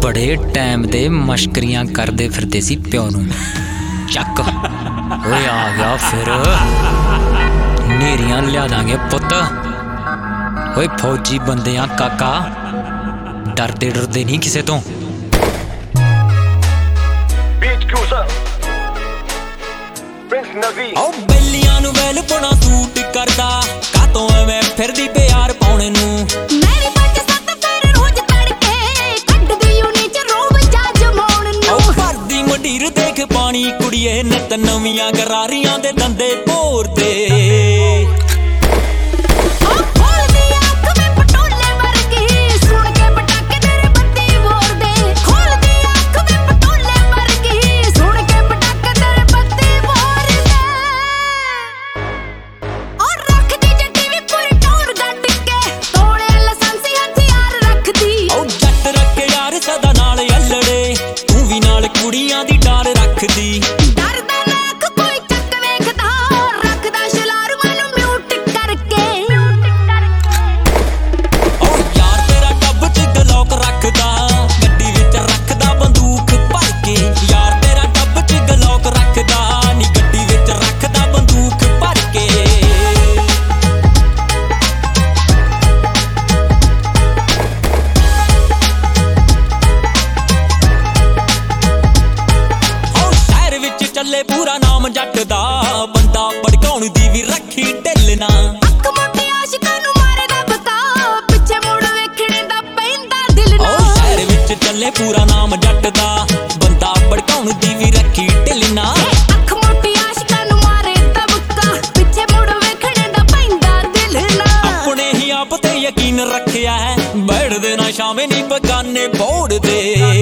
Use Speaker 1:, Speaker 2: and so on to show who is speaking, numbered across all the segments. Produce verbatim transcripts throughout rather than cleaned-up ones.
Speaker 1: बड़े टाइम दे मशकरियां करदे फिरदे सी प्यो नूं चक ओए आ गया फिर नेरियां लिया दांगे पुत्त ओए फौजी बंदे आ काका डरदे डरदे नहीं किसे तो
Speaker 2: बेलियां नूं वेल पुणा सूट करदा कातों एवें फिरदी प्यार पाउणे नूं
Speaker 3: मेरी पट सत फेर रोज तड़के कड्डदी यूनी च रोब जा जमाउण नूं
Speaker 2: भरदी मंडीर देख पानी कुड़िए नित नवीआं गरारियां दे दंदे भोरदे कुड़ियां दी डार रखदी
Speaker 3: डरदा नाक कोई चक वेखदा रखदा शलार मैनू म्यूट करके
Speaker 2: ओ यार तेरा टब च गलौक रखदा गड्डी विच रखदा बंदूक भर के यार तेरा टब च गलौक रखदा नी गड्डी विच रखदा बंदूक भर के ਚੱਲੇ ਪੂਰਾ ਨਾਮ ਜੱਟ ਦਾ ਬੰਦਾ ਭੜਕਾਉਣ ਦੀ ਵੀ ਰੱਖੀ ਢਿੱਲ ਨਾ
Speaker 3: ਅੱਖ ਮੋਟੀ ਆਸ਼ਿਕਾਂ ਨੂੰ ਮਾਰੇ ਦਾ ਪਤਾ ਪਿੱਛੇ ਮੁੜ ਵੇਖਣੇ ਦਾ ਪੈਂਦਾ ਦਿਲ ਨਾ
Speaker 2: ਓ ਸ਼ਹਿਰ ਵਿੱਚ ਚੱਲੇ ਪੂਰਾ ਨਾਮ ਜੱਟ ਦਾ ਬੰਦਾ ਭੜਕਾਉਣ ਦੀ ਵੀ ਰੱਖੀ ਢਿੱਲ ਨਾ
Speaker 3: ਅੱਖ ਮੋਟੀ ਆਸ਼ਿਕਾਂ ਨੂੰ ਮਾਰੇ ਦਾ ਪਤਾ ਪਿੱਛੇ ਮੁੜ ਵੇਖਣੇ ਦਾ ਪੈਂਦਾ ਦਿਲ ਨਾ
Speaker 2: ਆਪਣੇ ਹੀ ਆਪ ਤੇ ਯਕੀਨ ਰੱਖਿਆ ਹੈ ਬੈਠਦੇ ਨਾ ਸ਼ਾਮੇ ਨਹੀਂ ਬਗਾਨੇ ਬੋੜਦੇ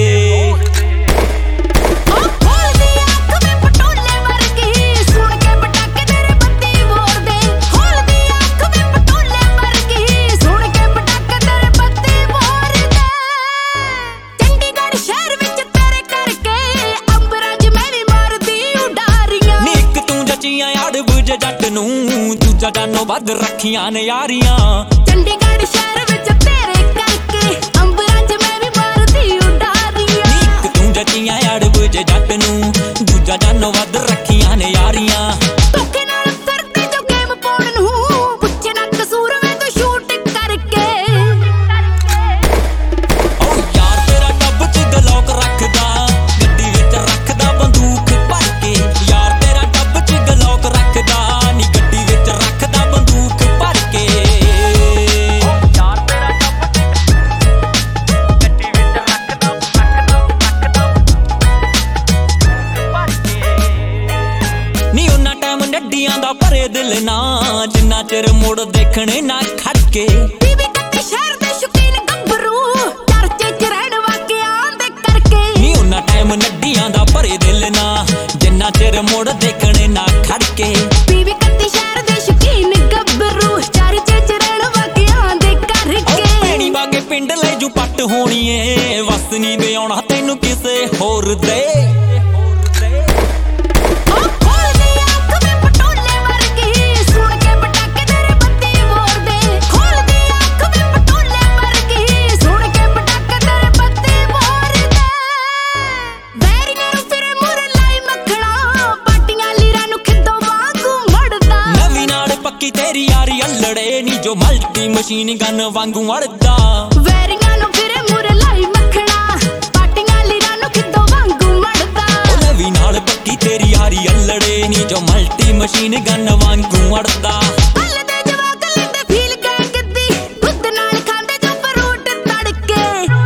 Speaker 2: ਜੱਟ ਨੂੰ ਦੂਜਾ ਜਾਨੋਂ ਵੱਧ ਰੱਖੀਆਂ ਨੇ ਯਾਰੀਆਂ
Speaker 3: ਚੰਡੀਗੜ੍ਹ ਸ਼ਹਿਰ ਵਿੱਚ ਤੇਰੇ ਕਰਕੇ ਅੰਬਰਾਂ 'ਚ ਮੈਂ ਵੀ ਮਾਰਦੀ ਉਡਾਰੀਆਂ
Speaker 2: ਇੱਕ ਤੂੰ ਜੱਟੀਆਂ ਅੜ ਬੁਝ ਜੱਟ ਨੂੰ ਦੂਜਾ ਜਾਨੋਂ ਵੱਧ ਰੱਖੀਆਂ ਨੇ ਯਾਰੀਆਂ
Speaker 3: ਧੋਖੇ ਨਾਲ ਫਿਰਦੇ ਜੋ ਗੇਮ ਪਾਉਣ ਨੂੰ ਪੁੱਛੇ ਨਾ ਕਸੂਰ ਵੇ ਤੂੰ ਸ਼ੂਟ ਕਰਕੇ
Speaker 2: ਓ ਯਾਰ ਤੇਰਾ ਟੱਬ 'ਚ ਗਲੌਕ ਰੱਖਦਾ ਗੱਡੀ ਵਿੱਚ ਰੱਖਦਾ ਬੰਦੂਕ ਭਰ ਕੇ ਯਾਰ ਤੇਰਾ ਟੱਬ 'ਚ ਗਲੌਕ ਰੱਖਦਾ ਦਾ ਭਰੇ ਦਿਲ ਨਾ ਜਿੰਨਾ ਚਿਰ ਮੁੜ ਦੇਖਣੇ ਨਾ ਖੜਕੇ
Speaker 3: ਬੀਬੀ ਕੱਟੀ ਸ਼ਹਿਰ ਦੇ ਸ਼ੌਕੀਨ ਗੱਭਰੂ ਚਰਚੇ ਚ ਰਹਿਣ ਵਾਕਿਆਂ ਦੇ ਕਰਕੇ
Speaker 2: ਨੀ ਉਹਨਾਂ ਟਾਈਮ ਨੱਡੀਆਂ ਦਾ ਭਰੇ ਦਿਲ ਨਾ ਜਿੰਨਾ ਚਿਰ ਮੁੜ ਦੇਖਣੇ ਨਾ ਖੜਕੇ
Speaker 3: ਬੀਬੀ ਕੱਟੀ ਸ਼ਹਿਰ ਦੇ ਸ਼ੌਕੀਨ ਗੱਭਰੂ ਚਰਚੇ ਚ ਰਹਿਣ ਵਾਕਿਆਂ ਦੇ ਕਰਕੇ
Speaker 2: ਪੈਣੀ ਵਾਗੇ ਪਿੰਡ ਲੈ ਜੂ ਪੱਟ ਹੋਣੀ ਏ ਵਸ ਨੀ ਦੇ ਆਉਣਾ ਤੈਨੂੰ ਕਿਸੇ ਹੋਰ ਦੇ तेरी यारी अल्लड़े नी जो मल्टी मशीन गन वांगू अड़दा
Speaker 3: वैरियां नु फिरे मुरे लाई मखना पाटियां लीरां नु खिद्दो वांगू मड़दा
Speaker 2: ओ नवी नाल पक्की तेरी यारी अल्लड़े नी जो मल्टी मशीन गन वांगू अड़दा
Speaker 3: पल दे जवाक लेंदे फील गए गद्दी दुध नाल खांदे जो फ्रूट तड़के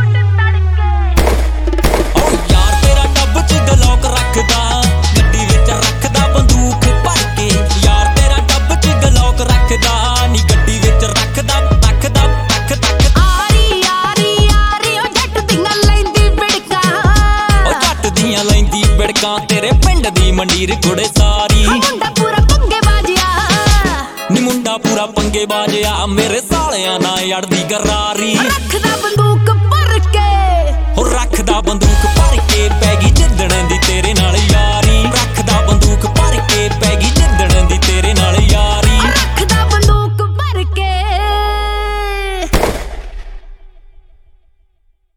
Speaker 2: ओ यार तेरा टब च गलौक रखदा गड्डी विच रखदा बंदूक भर के यार तेरा टब च गलौक रखदा नी गड्डी विच रखदा रखदा तक तक
Speaker 3: आरी आरी आरी ओ जट दियां लैंदी बिड़का
Speaker 2: ओ जट दियां लैंदी बिड़का तेरे पिंड दी मंडीर कुड़े